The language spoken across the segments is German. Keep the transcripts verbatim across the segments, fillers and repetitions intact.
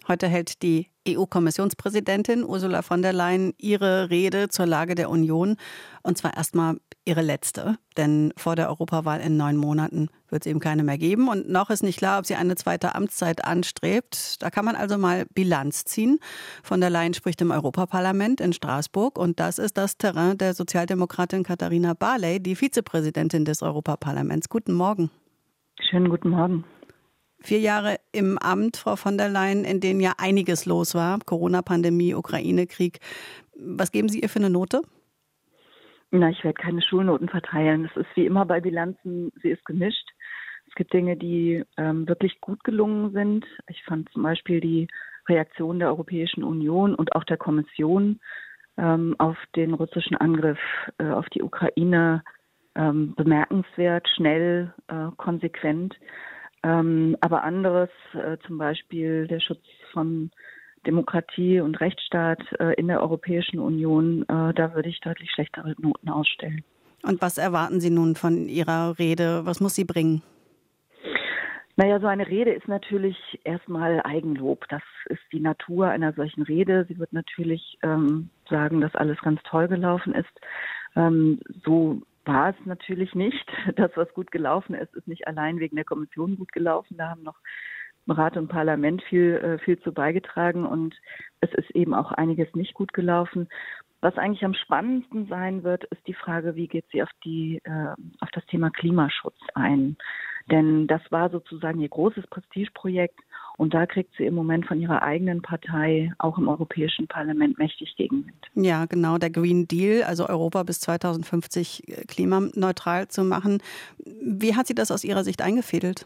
Heute hält die E U-Kommissionspräsidentin Ursula von der Leyen ihre Rede zur Lage der Union. Und zwar erstmal ihre letzte. Denn vor der Europawahl in neun Monaten wird es eben keine mehr geben. Und noch ist nicht klar, ob sie eine zweite Amtszeit anstrebt. Da kann man also mal Bilanz ziehen. Von der Leyen spricht im Europaparlament in Straßburg. Und das ist das Terrain der Sozialdemokratin Katharina Barley, die Vizepräsidentin des Europaparlaments. Guten Morgen. Schönen guten Morgen. Vier Jahre im Amt, Frau von der Leyen, in denen ja einiges los war. Corona-Pandemie, Ukraine-Krieg. Was geben Sie ihr für eine Note? Na, ich werde keine Schulnoten verteilen. Es ist wie immer bei Bilanzen, sie ist gemischt. Es gibt Dinge, die ähm, wirklich gut gelungen sind. Ich fand zum Beispiel die Reaktion der Europäischen Union und auch der Kommission ähm, auf den russischen Angriff äh, auf die Ukraine ähm, bemerkenswert, schnell, äh, konsequent. Ähm, aber anderes, äh, zum Beispiel der Schutz von Demokratie und Rechtsstaat äh, in der Europäischen Union, äh, da würde ich deutlich schlechtere Noten ausstellen. Und was erwarten Sie nun von Ihrer Rede? Was muss sie bringen? Naja, so eine Rede ist natürlich erstmal Eigenlob. Das ist die Natur einer solchen Rede. Sie wird natürlich ähm, sagen, dass alles ganz toll gelaufen ist. Ähm, so war es natürlich nicht. Das, was gut gelaufen ist, ist nicht allein wegen der Kommission gut gelaufen. Da haben noch Rat und Parlament viel, viel zu beigetragen und es ist eben auch einiges nicht gut gelaufen. Was eigentlich am spannendsten sein wird, ist die Frage, wie geht sie auf die, äh, auf das Thema Klimaschutz ein? Denn das war sozusagen ihr großes Prestigeprojekt und da kriegt sie im Moment von ihrer eigenen Partei auch im Europäischen Parlament mächtig Gegenwind. Ja, genau, der Green Deal, also Europa bis zweitausendfünfzig klimaneutral zu machen. Wie hat sie das aus Ihrer Sicht eingefädelt?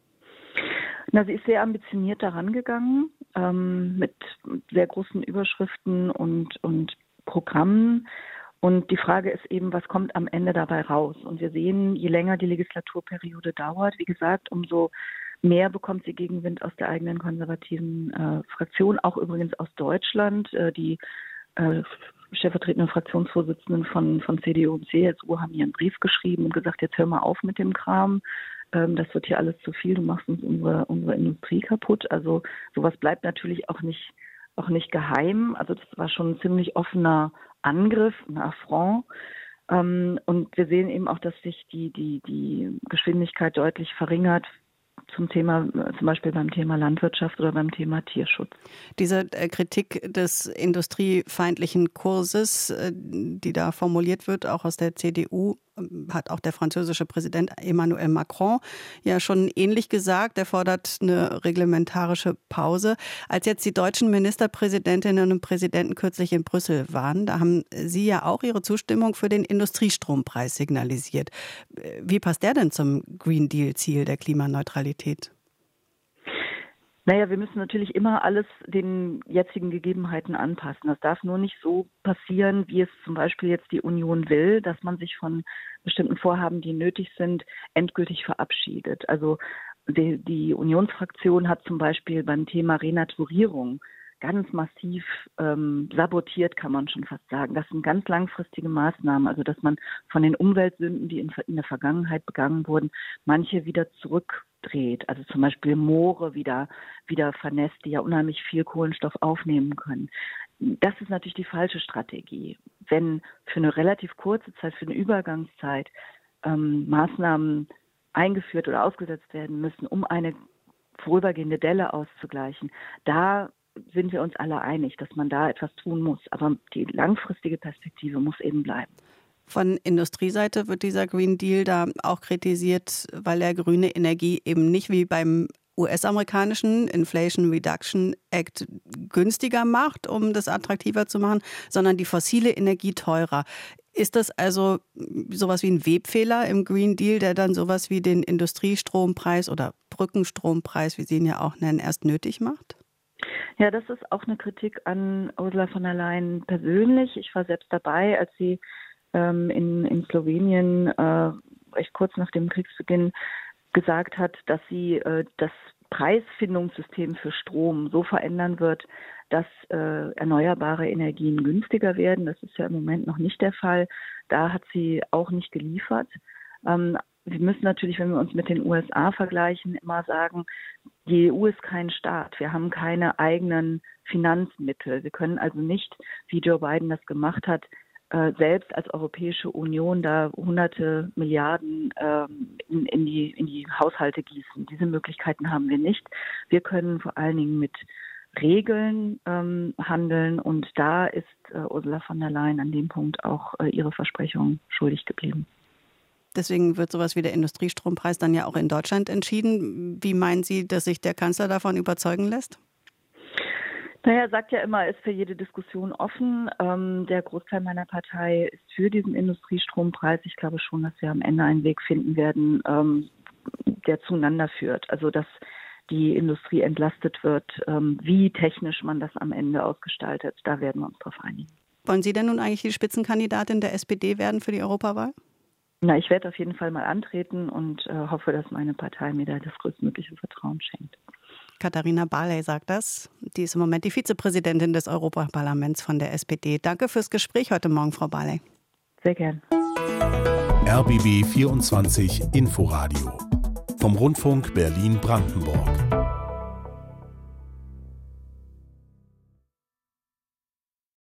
Na, sie ist sehr ambitioniert daran gegangen, ähm, mit sehr großen Überschriften und, und Programmen. Und die Frage ist eben, was kommt am Ende dabei raus? Und wir sehen, je länger die Legislaturperiode dauert, wie gesagt, umso mehr bekommt sie Gegenwind aus der eigenen konservativen äh, Fraktion, auch übrigens aus Deutschland. Äh, die äh, stellvertretenden Fraktionsvorsitzenden von, von C D U und C S U haben ihr einen Brief geschrieben und gesagt, jetzt hör mal auf mit dem Kram. Ähm, das wird hier alles zu viel, du machst uns unsere, unsere Industrie kaputt. Also sowas bleibt natürlich auch nicht auch nicht geheim. Also das war schon ein ziemlich offener Angriff, ein Affront. Ähm, und wir sehen eben auch, dass sich die, die, die Geschwindigkeit deutlich verringert zum Thema, zum Beispiel beim Thema Landwirtschaft oder beim Thema Tierschutz. Diese äh, Kritik des industriefeindlichen Kurses, äh, die da formuliert wird, auch aus der C D U, hat auch der französische Präsident Emmanuel Macron ja schon ähnlich gesagt. Er fordert eine reglementarische Pause. Als jetzt die deutschen Ministerpräsidentinnen und Präsidenten kürzlich in Brüssel waren, da haben Sie ja auch Ihre Zustimmung für den Industriestrompreis signalisiert. Wie passt der denn zum Green Deal-Ziel der Klimaneutralität? Naja, wir müssen natürlich immer alles den jetzigen Gegebenheiten anpassen. Das darf nur nicht so passieren, wie es zum Beispiel jetzt die Union will, dass man sich von bestimmten Vorhaben, die nötig sind, endgültig verabschiedet. Also die, die Unionsfraktion hat zum Beispiel beim Thema Renaturierung ganz massiv ähm, sabotiert, kann man schon fast sagen. Das sind ganz langfristige Maßnahmen, also dass man von den Umweltsünden, die in, in der Vergangenheit begangen wurden, manche wieder zurückdreht. Also zum Beispiel Moore wieder, wieder vernässt, die ja unheimlich viel Kohlenstoff aufnehmen können. Das ist natürlich die falsche Strategie. Wenn für eine relativ kurze Zeit, für eine Übergangszeit ähm, Maßnahmen eingeführt oder ausgesetzt werden müssen, um eine vorübergehende Delle auszugleichen, da sind wir uns alle einig, dass man da etwas tun muss. Aber die langfristige Perspektive muss eben bleiben. Von Industrieseite wird dieser Green Deal da auch kritisiert, weil er grüne Energie eben nicht wie beim U S-amerikanischen Inflation Reduction Act günstiger macht, um das attraktiver zu machen, sondern die fossile Energie teurer. Ist das also sowas wie ein Webfehler im Green Deal, der dann sowas wie den Industriestrompreis oder Brückenstrompreis, wie Sie ihn ja auch nennen, erst nötig macht? Ja, das ist auch eine Kritik an Ursula von der Leyen persönlich. Ich war selbst dabei, als sie ähm, in, in Slowenien äh, recht kurz nach dem Kriegsbeginn gesagt hat, dass sie äh, das Preisfindungssystem für Strom so verändern wird, dass äh, erneuerbare Energien günstiger werden. Das ist ja im Moment noch nicht der Fall. Da hat sie auch nicht geliefert. Ähm, wir müssen natürlich, wenn wir uns mit den U S A vergleichen, immer sagen, die E U ist kein Staat. Wir haben keine eigenen Finanzmittel. Wir können also nicht, wie Joe Biden das gemacht hat, äh, selbst als Europäische Union da hunderte Milliarden äh, in, in, die, in die Haushalte gießen. Diese Möglichkeiten haben wir nicht. Wir können vor allen Dingen mit Regeln ähm, handeln und da ist äh, Ursula von der Leyen an dem Punkt auch äh, ihre Versprechungen schuldig geblieben. Deswegen wird sowas wie der Industriestrompreis dann ja auch in Deutschland entschieden. Wie meinen Sie, dass sich der Kanzler davon überzeugen lässt? Naja, er sagt ja immer, er ist für jede Diskussion offen. Ähm, der Großteil meiner Partei ist für diesen Industriestrompreis. Ich glaube schon, dass wir am Ende einen Weg finden werden, ähm, der zueinander führt. Also dass die Industrie entlastet wird. Ähm, wie technisch man das am Ende ausgestaltet, da werden wir uns drauf einigen. Wollen Sie denn nun eigentlich die Spitzenkandidatin der S P D werden für die Europawahl? Na, ich werde auf jeden Fall mal antreten und äh, hoffe, dass meine Partei mir da das größtmögliche Vertrauen schenkt. Katharina Barley sagt das. Die ist im Moment die Vizepräsidentin des Europaparlaments von der S P D. Danke fürs Gespräch heute Morgen, Frau Barley. Sehr gern. R B B vierundzwanzig Inforadio vom Rundfunk Berlin-Brandenburg.